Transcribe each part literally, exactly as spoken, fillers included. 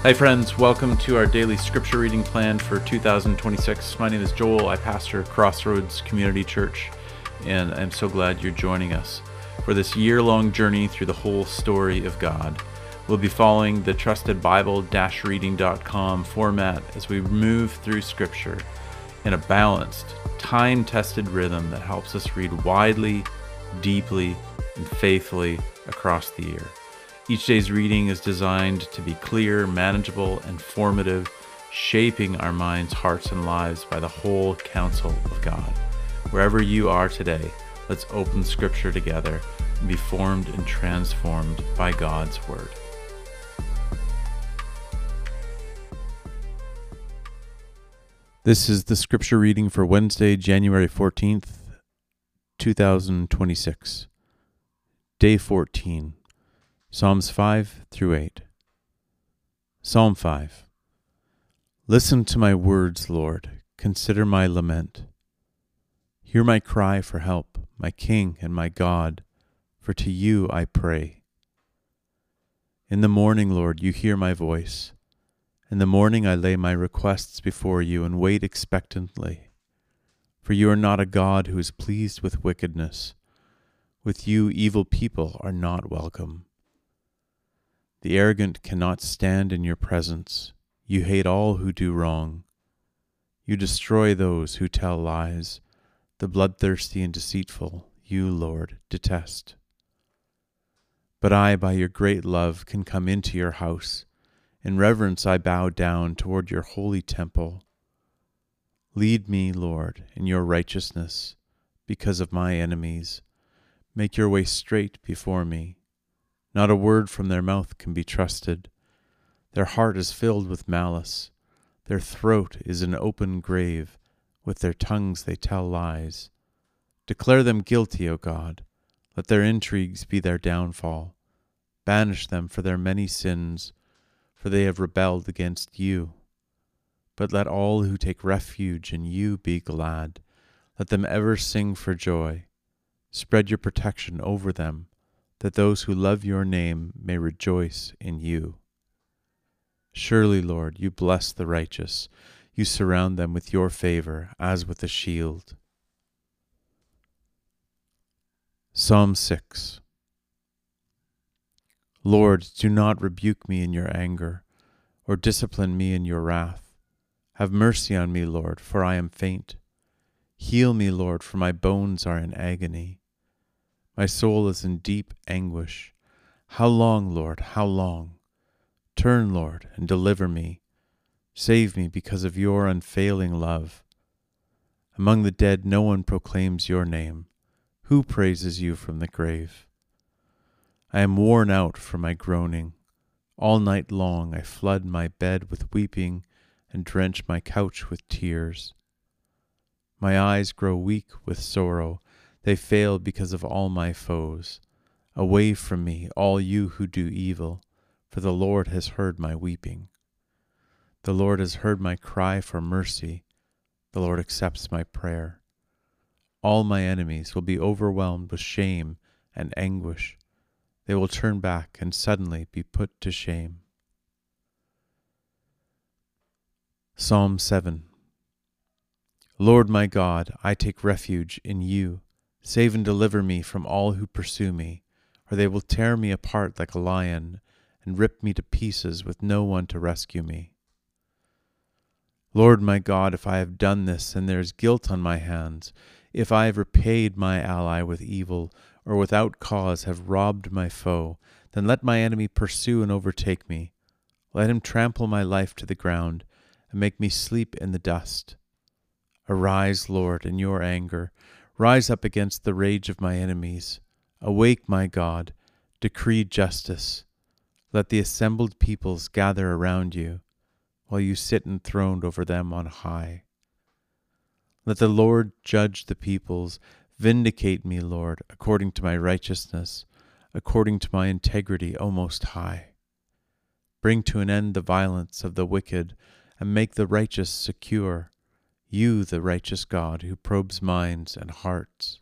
Hi friends, welcome to our daily scripture reading plan for two thousand twenty-six. My name is Joel. I pastor Crossroads Community Church, and I'm so glad you're joining us for this year-long journey through the whole story of God. We'll be following the trusted Bible reading dot com format as we move through scripture in a balanced, time-tested rhythm that helps us read widely, deeply, and faithfully across the year. Each day's reading is designed to be clear, manageable, and formative, shaping our minds, hearts, and lives by the whole counsel of God. Wherever you are today, let's open Scripture together and be formed and transformed by God's Word. This is the Scripture reading for Wednesday, January fourteenth, two thousand twenty-six. Day fourteen. Psalms five through eight. Psalm five. Listen to my words, Lord. Consider my lament. Hear my cry for help, my King and my God, for to you I pray. In the morning, Lord, you hear my voice. In the morning I lay my requests before you and wait expectantly. For you are not a God who is pleased with wickedness. With you evil people are not welcome. The arrogant cannot stand in your presence. You hate all who do wrong. You destroy those who tell lies. The bloodthirsty and deceitful, you, Lord, detest. But I, by your great love, can come into your house. In reverence I bow down toward your holy temple. Lead me, Lord, in your righteousness, because of my enemies. Make your way straight before me. Not a word from their mouth can be trusted. Their heart is filled with malice. Their throat is an open grave. With their tongues they tell lies. Declare them guilty, O God. Let their intrigues be their downfall. Banish them for their many sins, for they have rebelled against you. But let all who take refuge in you be glad. Let them ever sing for joy. Spread your protection over them, that those who love your name may rejoice in you. Surely, Lord, you bless the righteous. You surround them with your favor as with a shield. Psalm six. Lord, do not rebuke me in your anger, or discipline me in your wrath. Have mercy on me, Lord, for I am faint. Heal me, Lord, for my bones are in agony. My soul is in deep anguish. How long, Lord, how long? Turn, Lord, and deliver me. Save me because of your unfailing love. Among the dead no one proclaims your name. Who praises you from the grave? I am worn out from my groaning. All night long I flood my bed with weeping and drench my couch with tears. My eyes grow weak with sorrow. They fail because of all my foes. Away from me, all you who do evil, for the Lord has heard my weeping. The Lord has heard my cry for mercy. The Lord accepts my prayer. All my enemies will be overwhelmed with shame and anguish. They will turn back and suddenly be put to shame. Psalm seven. Lord my God, I take refuge in you. Save and deliver me from all who pursue me, or they will tear me apart like a lion and rip me to pieces with no one to rescue me. Lord my God, if I have done this and there is guilt on my hands, if I have repaid my ally with evil, or without cause have robbed my foe, then let my enemy pursue and overtake me. Let him trample my life to the ground and make me sleep in the dust. Arise, Lord, in your anger. Rise up against the rage of my enemies. Awake, my God, decree justice. Let the assembled peoples gather around you, while you sit enthroned over them on high. Let the Lord judge the peoples. Vindicate me, Lord, according to my righteousness, according to my integrity, O Most High. Bring to an end the violence of the wicked, and make the righteous secure. You, the righteous God, who probes minds and hearts.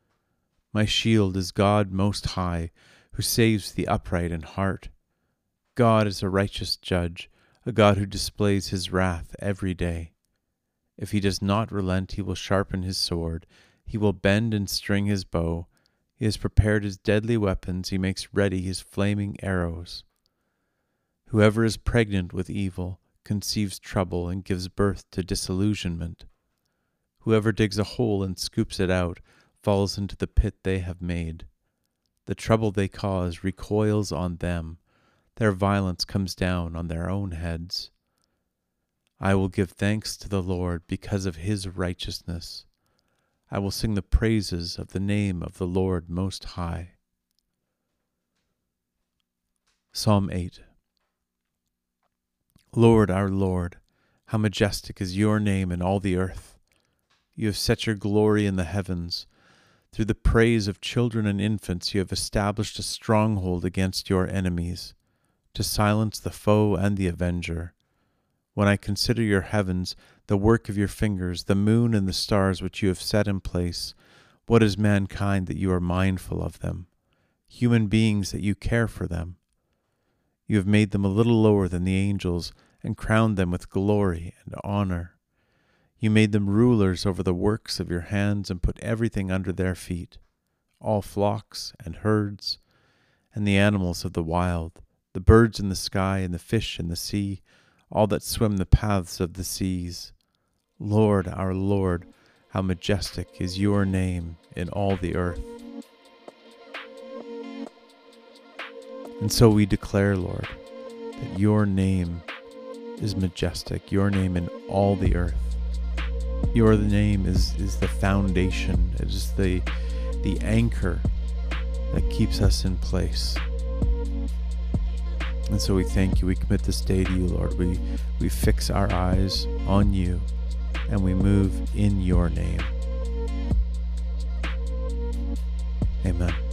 My shield is God Most High, who saves the upright in heart. God is a righteous judge, a God who displays his wrath every day. If he does not relent, he will sharpen his sword. He will bend and string his bow. He has prepared his deadly weapons. He makes ready his flaming arrows. Whoever is pregnant with evil conceives trouble and gives birth to disillusionment. Whoever digs a hole and scoops it out falls into the pit they have made. The trouble they cause recoils on them. Their violence comes down on their own heads. I will give thanks to the Lord because of his righteousness. I will sing the praises of the name of the Lord Most High. Psalm eight. Lord, our Lord, how majestic is your name in all the earth. You have set your glory in the heavens. Through the praise of children and infants you have established a stronghold against your enemies, to silence the foe and the avenger. When I consider your heavens, the work of your fingers, the moon and the stars which you have set in place, what is mankind that you are mindful of them, human beings that you care for them? You have made them a little lower than the angels and crowned them with glory and honor. You made them rulers over the works of your hands and put everything under their feet, all flocks and herds, and the animals of the wild, the birds in the sky and the fish in the sea, all that swim the paths of the seas. Lord, our Lord, how majestic is your name in all the earth. And so we declare, Lord, that your name is majestic, your name in all the earth. Your name is, is the foundation, it is the, the anchor that keeps us in place. And so we thank you, we commit this day to you, Lord. We, we fix our eyes on you, and we move in your name. Amen.